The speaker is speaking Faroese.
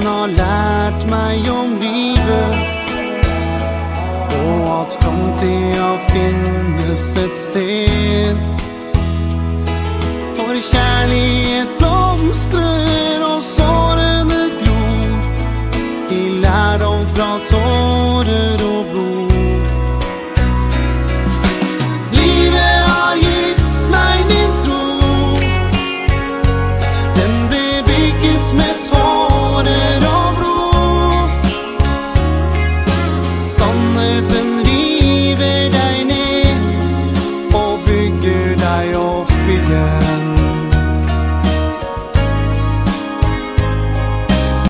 Den har lært meg om livet, og at framtida finnes et sted. For kjærlighet blomstrer og sårene glor, i lærdom fra tårer og blod. Livet har gitt meg min tro, den ble bygget med tårer og blod. Sannheten